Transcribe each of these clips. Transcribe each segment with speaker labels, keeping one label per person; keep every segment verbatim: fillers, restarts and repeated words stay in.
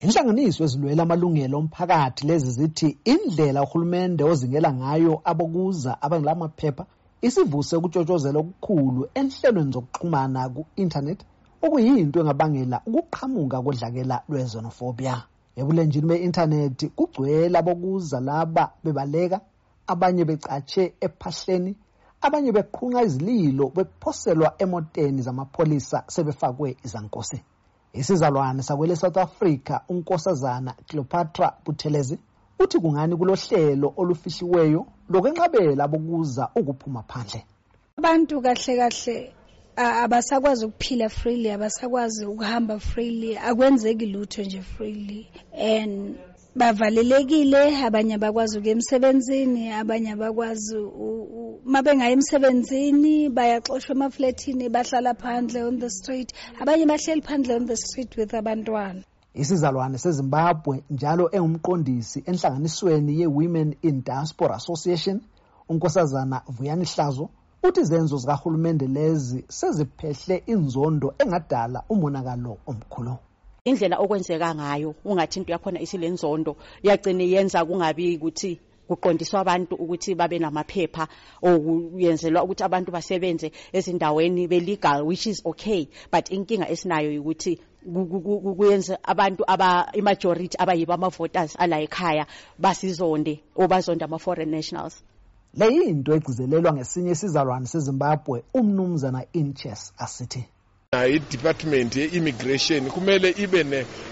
Speaker 1: Inhlanganiso ezilwela amalungelo omphakathi lezi zithi indlela uhulumende ozingela ngayo abokuza abangelamaphepha isivuse ukutshotshozela okukhulu enhlelweni zokuxhumana ku-internet okuyinto engabangela ukuqhamuka kodlakela lwe-xenophobia. Ebulenjini be-internet kugcwele abokuza laba bebaleka, abanye becatshe ephahleni, abanye beqhunqa izililo bephoselwa emoteni zamapholisa sebefakwe izankosi. Isizalwane sakwele South Africa unkosazana Cleopatra Buthelezi uthi kungani kulohlelo olufihliweyo lokwenqabela abokuza ukuphuma phandle.
Speaker 2: Abantu kahle kahle abasakwazi ukuphila freely, abasakwazi ukuhamba freely, akwenzeki lutho nje freely, and bavalelekile. Abanye bakwazi ukuya emsebenzini, abanye bakwazi mabengayi emsebenzini bayaxoshwa emafletini, bahlala phandle on the street, abanye bahleli phandle on the street with abantwana.
Speaker 1: Isizalwane seZimbabwe njalo engumqondisi enhlanganisweni ye-Women in Diaspora Association, unkosazana Vuyani Hlazo uthi izenzo zikahulumende lezi seziphehle inzondo engadala umonakalo omkhulu.
Speaker 3: Indlela okwenzeka ngayo ungathi into yakhona isilenzondo yagcina yenza kungabi ukuthi kuqondiswa abantu ukuthi babe namaphepha okuyenzelwa ukuthi abantu basebenze ezindaweni belegal, which is okay, but inkinga esinayo ukuthi kuyenza abantu aba majority abayiba ama voters ala ekhaya basizonde obazonda ama foreign nationals.
Speaker 1: Le yinto egcizelelwa ngesinye isizalwane seZimbabwe umnumzana Inches asithi
Speaker 4: i-department ye-immigration kumele ibe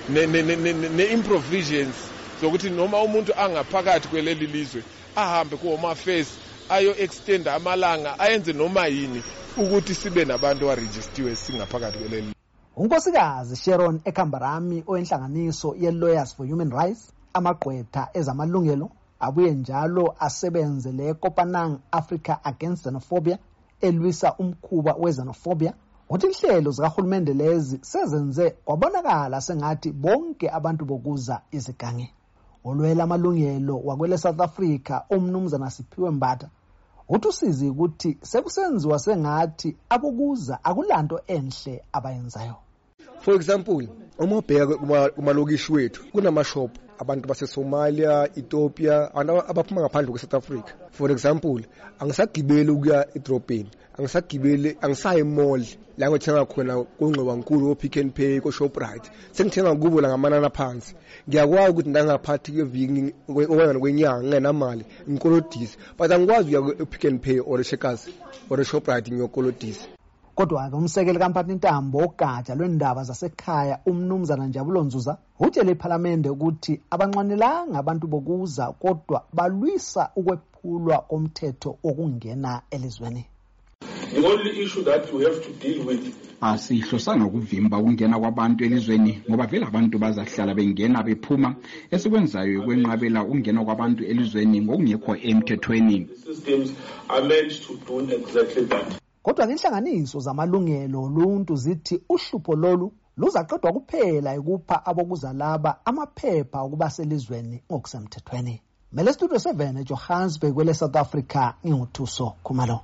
Speaker 4: ne-improvisions zokuthi noma umuntu angaphakathi kweleli lizwe ahambe ku-home affairs ayo-extenda amalanga ayenze noma yini ukuthi sibe nabantu abarejistiwe singaphakathi kweleli.
Speaker 1: Unkosikazi Sharon Ekambarami oyenhlanganiso ye-Lawyers for Human Rights, amagqwetha ezamalungelo, abuye njalo asebenze le-Kopanang Africa Against Xenophobia elwisa umkhuba we-xenophobia, uthi inhlelo zikahulumende lezi sezenze kwabonakala sengathi bonke abantu bokuza izigange. Olwela amalungelo wakwele South Africa umnumzana Siphiwe Mbatha uthi usizi ukuthi sekusenziwa sengathi abokuza akulanto enhle abayenzayo.
Speaker 5: For example, uma ubheka kumalokishi wethu kunamashop abantu baseSomalia, Ethiopia, abaphuma ngaphandle kwe-South Africa. For example, angisagibeli ukuya edrobheni, angisagibeli, angisayi mall la ngithenga khona kungqoba nkulu Pick n Pay ko Shoprite. Sengithenga kubo la ngamanana phansi. Ngiyakwazi ukuthi ndangaphathi keviki okwena kwenyanga ngenamali ngikolodisi, but angikwazi ukuya Pick n Pay or Checkers or Shoprite ngiyokolodisa.
Speaker 1: Kodwa-ke umsekeli kaMphathi Ntambo ogatsha lwendaba zasekhaya umnumzana Njabulo Nzuza utshele iPhalamende ukuthi abanqwanelanga abantu bokuza kodwa balwisa ukwephulwa komthetho okungena elizweni.
Speaker 6: The only issue that we have to deal with
Speaker 7: asihlosana ukuvimba ukungena kwabantu elizweni ngoba vele abantu bazahlala bengena bephuma, esikwenzayo kwenqabela ukungena kwabantu elizweni ngokungekho emthethweni.
Speaker 6: Systems are meant to do exactly that.
Speaker 1: Kodwa inhlanganiso zamalungelo oluntu zithi uhlupho lolu luzaqedwa kuphela ekupha abokuza laba amaphepha okuba selizweni ngokusemthethweni. Mele Studio seven eJohannesburg kwele South Africa, nginguthuso Khumalo.